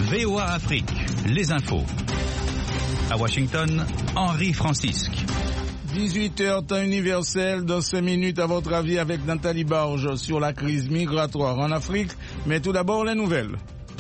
VOA Afrique, les infos. À Washington, Henri Francisque. 18h, temps universel, dans 5 minutes, à votre avis, avec Nathalie Barge sur la crise migratoire en Afrique. Mais tout d'abord, les nouvelles.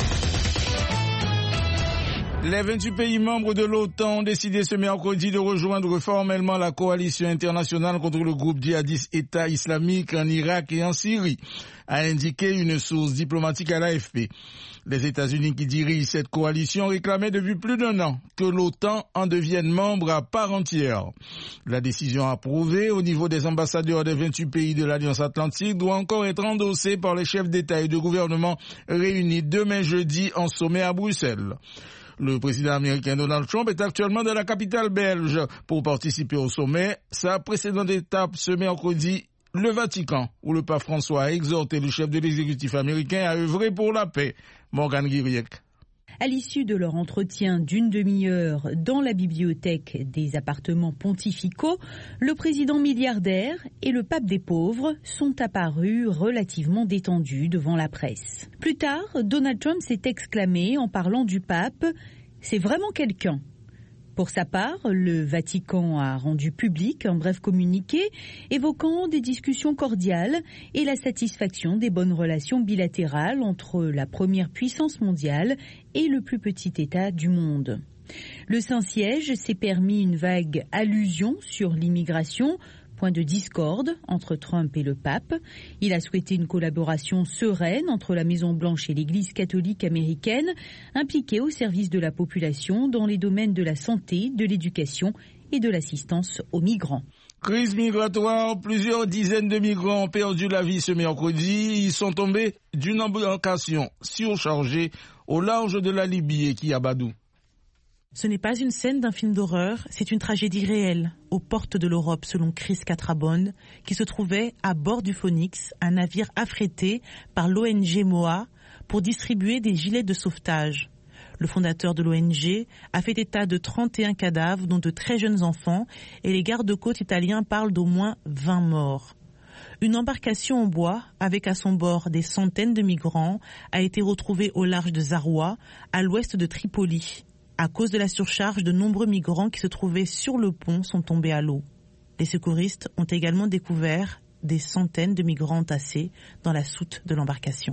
Les 28 pays membres de l'OTAN ont décidé ce mercredi de rejoindre formellement la coalition internationale contre le groupe djihadiste État islamique en Irak et en Syrie, a indiqué une source diplomatique à l'AFP. Les États-Unis qui dirigent cette coalition réclamaient depuis plus d'1 an que l'OTAN en devienne membre à part entière. La décision approuvée au niveau des ambassadeurs des 28 pays de l'Alliance Atlantique doit encore être endossée par les chefs d'État et de gouvernement réunis demain jeudi en sommet à Bruxelles. Le président américain Donald Trump est actuellement dans la capitale belge pour participer au sommet. Sa précédente étape ce mercredi, le Vatican, où le pape François a exhorté le chef de l'exécutif américain à œuvrer pour la paix. Morgane Guiriec. À l'issue de leur entretien d'une demi-heure dans la bibliothèque des appartements pontificaux, le président milliardaire et le pape des pauvres sont apparus relativement détendus devant la presse. Plus tard, Donald Trump s'est exclamé en parlant du pape « C'est vraiment quelqu'un ». Pour sa part, le Vatican a rendu public un bref communiqué évoquant des discussions cordiales et la satisfaction des bonnes relations bilatérales entre la première puissance mondiale et le plus petit État du monde. Le Saint-Siège s'est permis une vague allusion sur l'immigration, point de discorde entre Trump et le pape. Il a souhaité une collaboration sereine entre la Maison-Blanche et l'Église catholique américaine, impliquée au service de la population dans les domaines de la santé, de l'éducation et de l'assistance aux migrants. Crise migratoire, plusieurs dizaines de migrants ont perdu la vie ce mercredi. Ils sont tombés d'une embarcation surchargée au large de la Libye et Kiabadou. Ce n'est pas une scène d'un film d'horreur, c'est une tragédie réelle, aux portes de l'Europe selon Chris Catrabon, qui se trouvait à bord du Phoenix, un navire affrété par l'ONG MOA pour distribuer des gilets de sauvetage. Le fondateur de l'ONG a fait état de 31 cadavres, dont de très jeunes enfants, et les gardes-côtes italiens parlent d'au moins 20 morts. Une embarcation en bois, avec à son bord des centaines de migrants, a été retrouvée au large de Zaroua, à l'ouest de Tripoli. À cause de la surcharge, de nombreux migrants qui se trouvaient sur le pont sont tombés à l'eau. Les secouristes ont également découvert des centaines de migrants entassés dans la soute de l'embarcation.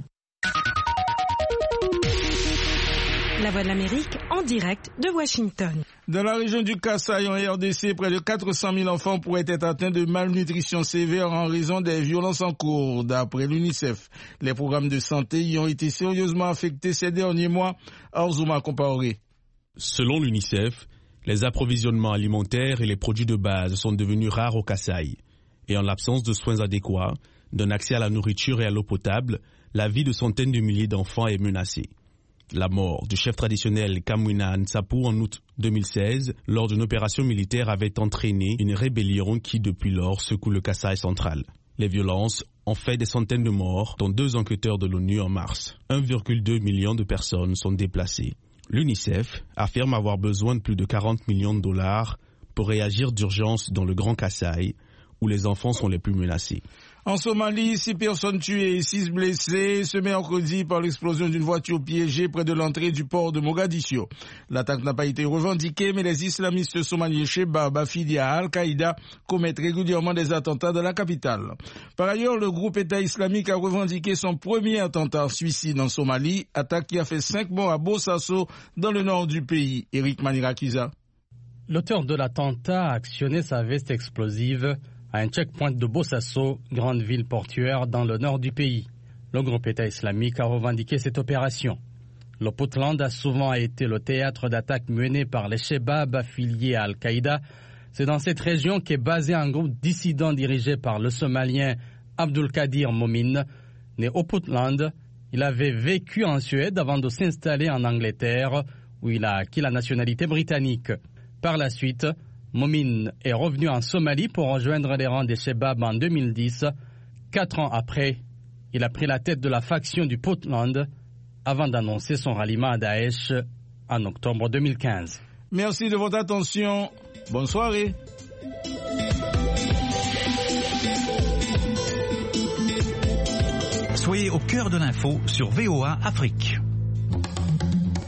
La Voix de l'Amérique en direct de Washington. Dans la région du Kasaï, en RDC, près de 400 000 enfants pourraient être atteints de malnutrition sévère en raison des violences en cours, d'après l'UNICEF. Les programmes de santé y ont été sérieusement affectés ces derniers mois. Orzouma Compaoré. Selon l'UNICEF, les approvisionnements alimentaires et les produits de base sont devenus rares au Kasaï. Et en l'absence de soins adéquats, d'un accès à la nourriture et à l'eau potable, la vie de centaines de milliers d'enfants est menacée. La mort du chef traditionnel Kamwina Nsapu en août 2016, lors d'une opération militaire, avait entraîné une rébellion qui, depuis lors, secoue le Kasaï central. Les violences ont fait des centaines de morts, dont 2 enquêteurs de l'ONU en mars. 1,2 million de personnes sont déplacées. L'UNICEF affirme avoir besoin de plus de 40 millions de dollars pour réagir d'urgence dans le Grand Kasaï, où les enfants sont les plus menacés. En Somalie, 6 personnes tuées et 6 blessées ce mercredi par l'explosion d'une voiture piégée près de l'entrée du port de Mogadiscio. L'attaque n'a pas été revendiquée, mais les islamistes somaliens Shebab, affiliés à Al-Qaïda, commettent régulièrement des attentats dans la capitale. Par ailleurs, le groupe État islamique a revendiqué son premier attentat suicide en Somalie, attaque qui a fait 5 morts à Bosaso, dans le nord du pays. Eric Manirakiza. L'auteur de l'attentat a actionné sa veste explosive à un checkpoint de Bosaso, grande ville portuaire dans le nord du pays. Le groupe État islamique a revendiqué cette opération. Le Puntland a souvent été le théâtre d'attaques menées par les Shebab affiliés à Al-Qaïda. C'est dans cette région qu'est basé un groupe dissident dirigé par le Somalien Abdulkadir Momin. Né au Puntland, il avait vécu en Suède avant de s'installer en Angleterre, où il a acquis la nationalité britannique. Par la suite, Momin est revenu en Somalie pour rejoindre les rangs des Shebab en 2010. 4 ans après, il a pris la tête de la faction du Puntland avant d'annoncer son ralliement à Daesh en octobre 2015. Merci de votre attention. Bonne soirée. Soyez au cœur de l'info sur VOA Afrique.